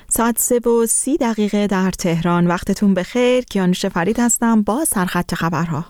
ساعت 3:30 در تهران. وقتتون بخیر. کیانوش فرید هستم با سرخط خبرها.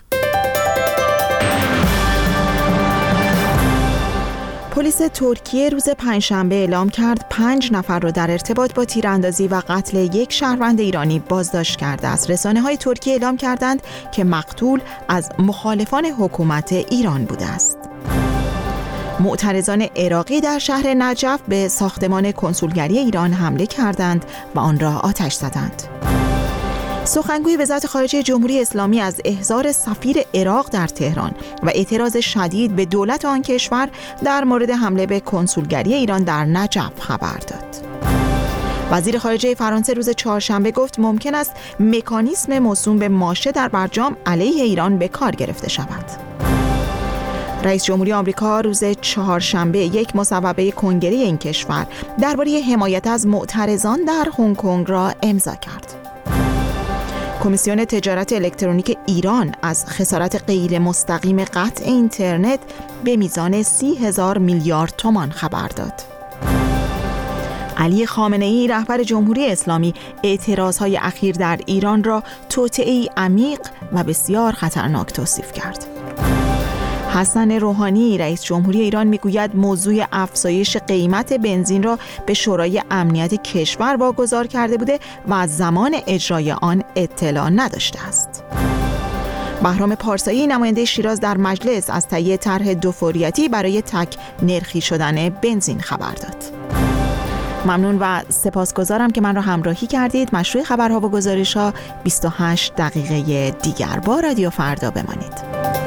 پلیس ترکیه روز پنجشنبه اعلام کرد 5 نفر را در ارتباط با تیراندازی و قتل یک شهروند ایرانی بازداشت کرده است. رسانه‌های ترکیه اعلام کردند که مقتول از مخالفان حکومت ایران بوده است. معترضان عراقی در شهر نجف به ساختمان کنسولگری ایران حمله کردند و آن را آتش زدند. سخنگوی وزارت خارجه جمهوری اسلامی از احضار سفیر عراق در تهران و اعتراض شدید به دولت آن کشور در مورد حمله به کنسولگری ایران در نجف خبر داد. وزیر خارجه فرانسه روز چهارشنبه گفت ممکن است مکانیسم موسوم به ماشه در برجام علیه ایران به کار گرفته شود. رئیس جمهوری آمریکا روز چهارشنبه یک مصوبه کنگره این کشور درباره حمایت از معترضان در هنگ کنگ را امضا کرد. کمیسیون تجارت الکترونیک ایران از خسارت غیر مستقیم قطع اینترنت به میزان 30,000 میلیارد تومان خبر داد. علی خامنه‌ای رهبر جمهوری اسلامی اعتراضهای اخیر در ایران را توطئه‌ای عمیق و بسیار خطرناک توصیف کرد. حسن روحانی رئیس جمهوری ایران میگوید موضوع افزایش قیمت بنزین را به شورای امنیت کشور واگذار کرده بوده و از زمان اجرای آن اطلاع نداشته است. بهرام پارسایی نماینده شیراز در مجلس از تهیه طرح دوفوریتی برای تک نرخی شدن بنزین خبر داد. ممنون و سپاسگزارم که من را همراهی کردید. مشروع خبرها و گزارش‌ها 28 دقیقه دیگر با رادیو فردا بمانید.